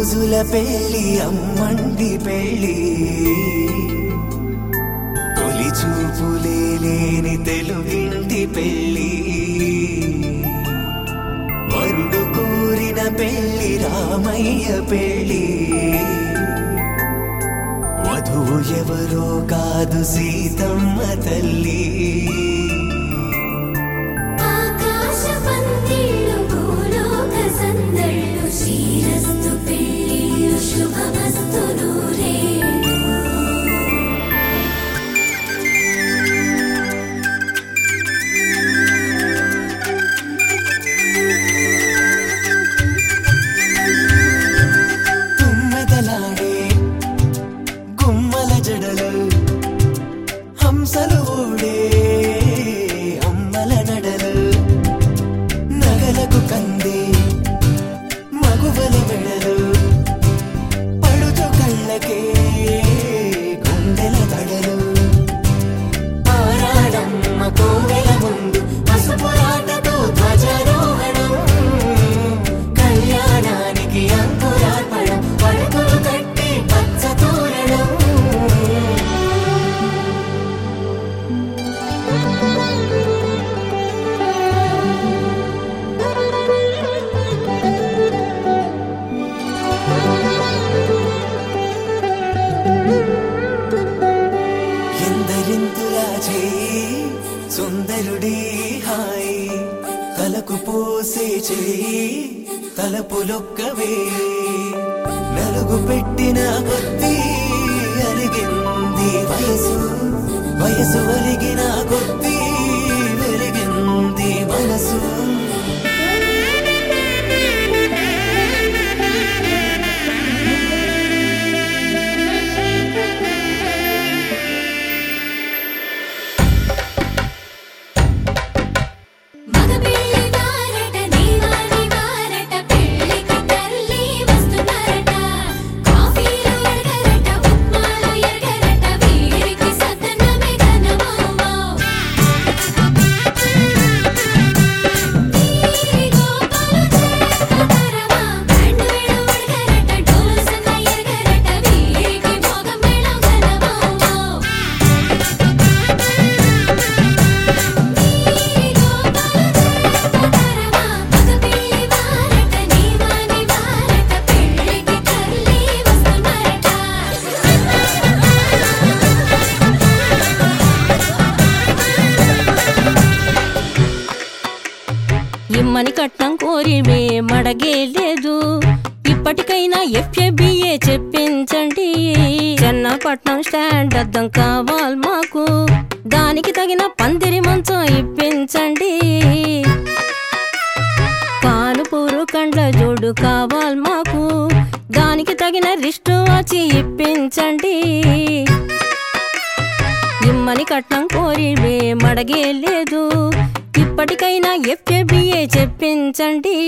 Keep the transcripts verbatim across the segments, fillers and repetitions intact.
రోజుల పెళ్లి అమ్మండి పెళ్లి తొలి చూపులే లేని తెలుగింటి పెళ్లి వరుడు కోరిన పెళ్లి రామయ్య పెళ్లి వధువు ఎవరో కాదు సీతమ్మ తల్లి శ్రీరస్తు పెళ్ళిళ్ళు శుభమస్తు నూరేళ్ళు తుమ్మెదలాడే గుమ్మల జడలు హంసలు ఊడే అమ్మల నడలు నగలకు కందే మగువల మెడలు పడుచు కళ్ళకే గుండెల దడలు ఆరాడమ్మ కోవెల ముందు పసుపురాటతో ధ్వజారోహణం కళ్యాణానికి అంకురార్పణం పడుకులు కట్టి పచ్చ తోరణం ఎందరింతులా చేయి సుందరుడి హాయి తలకు పోసే చేయి తలపులొక్కవే నలుగు పెట్టిన కొద్దీ అలిగింది వయసు వయసు ఒలిగిన కొద్దీ వెలిగింది మనసు ఇమ్మని కట్నం కోరివే మడగే లేదు ఇప్పటికైనా ఎఫ్ఏబిఏ చెప్పించండి చెన్నపట్నం స్టాండ్ అద్దం కావాలి మాకు దానికి తగిన పందిరి మంచం ఇప్పించండి కానుపూరు కండ్ల జోడు కావాలి మాకు దానికి తగిన రిస్టు వాచి ఇప్పించండి ఇమ్మని కట్నం కోరివే మడగే లేదు ఇప్పటికైనా ఎఫ్ఏబిఏ చెప్పించండి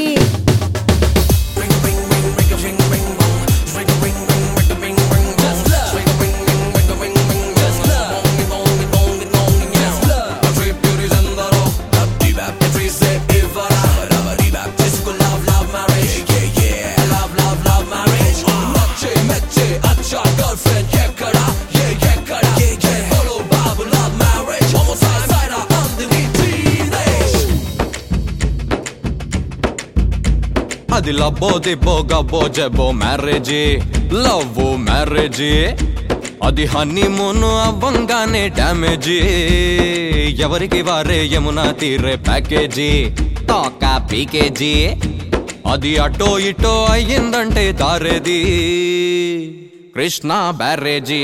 అది లబ్బో దిబ్బో గబ్బో జబ్బో మ్యారేజీ లవ్ మ్యారేజీ అది హనీమూన్ అవ్వంగానే డ్యామేజీ ఎవరికి వారే యమునా తీరే ప్యాకేజీ తోకా పీకేజీ అది అటో ఇటో అయ్యిందంటే దారేది కృష్ణా బ్యారేజీ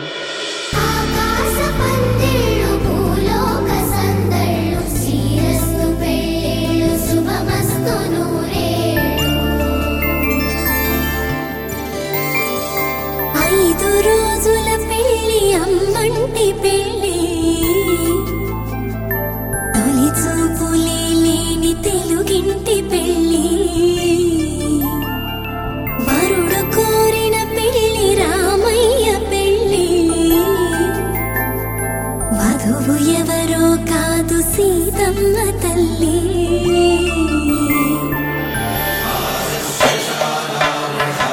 ఐదు రోజుల పెళ్లి అమ్మంటి పెళ్లి తొలి చూపులే లేని తెలుగింటి పెళ్లి వరుడు కోరిన పెళ్లి రామయ్య పెళ్లి వధువు ఎవరో కాదు సీతమ్మ తల్లి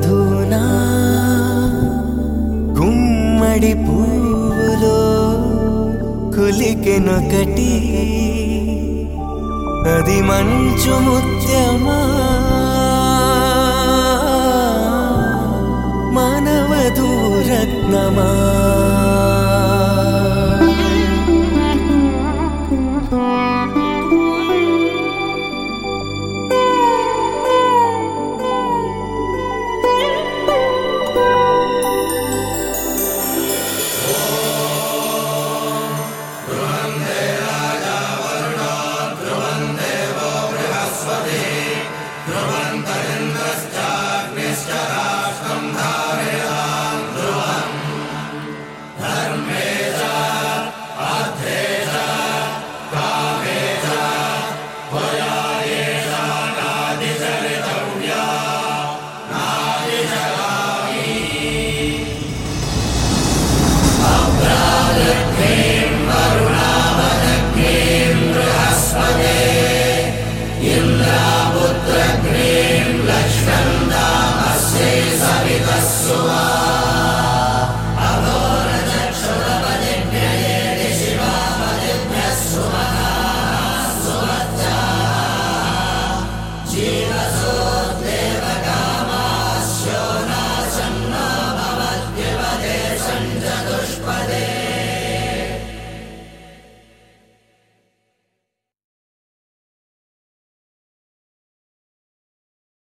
వధూనా గుమ్మడి పూలో కులికెనొకటి అది మంచు ముత్యమా మానవధూరత్నమా Hey!